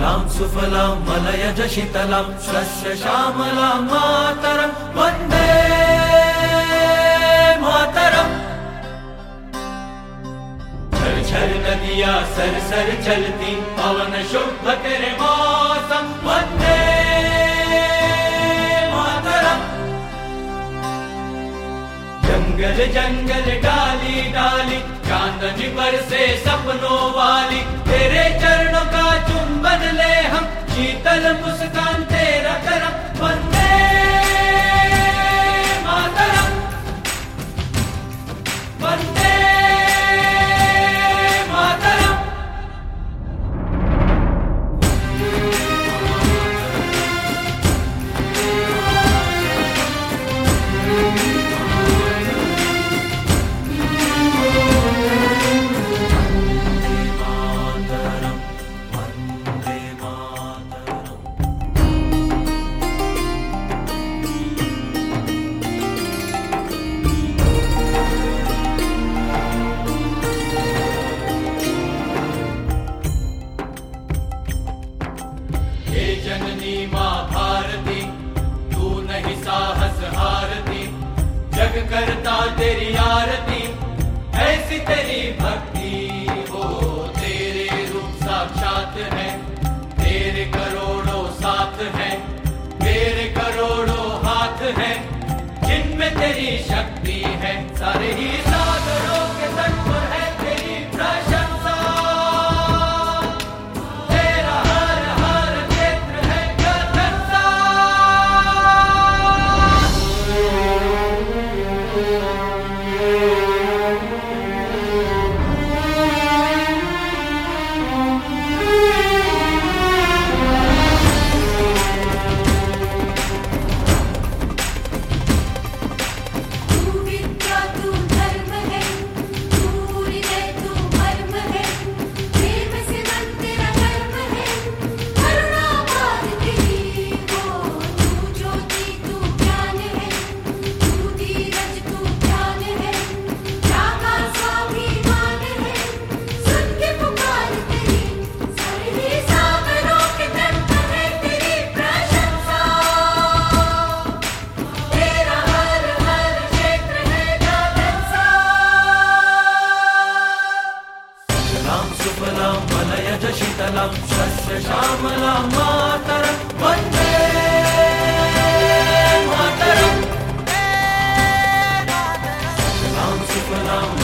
सुजलां सुफलां मलयज शीतलां शस्य श्यामलां मातरं वन्दे मातरम्। झर झर नदियाँ सर सर चलती पवन शुभ तेरे मौसम वन्दे मातरम्। जंगल जंगल डाली डाली चांदनी पर से सपनों वाली तेरे चरणों का चुंबन ले हम शीतल मुस्कान तेरा करम वंदे मातरम वंदे मातरम। जननी माँ भारती तू नहीं साहस हारती जग करता तेरी आरती ऐसी तेरी भक्ति हो तेरे रूप साक्षात है तेरे करोड़ों साथ है तेरे करोड़ों हाथ है जिनमें तेरी शक्ति है सारे ही सागरों के तट पर है तेरी प्रशंसा सुफलां मलयज शीतलां शस्य श्यामलां मातरं वन्दे मातरम्। सुफलां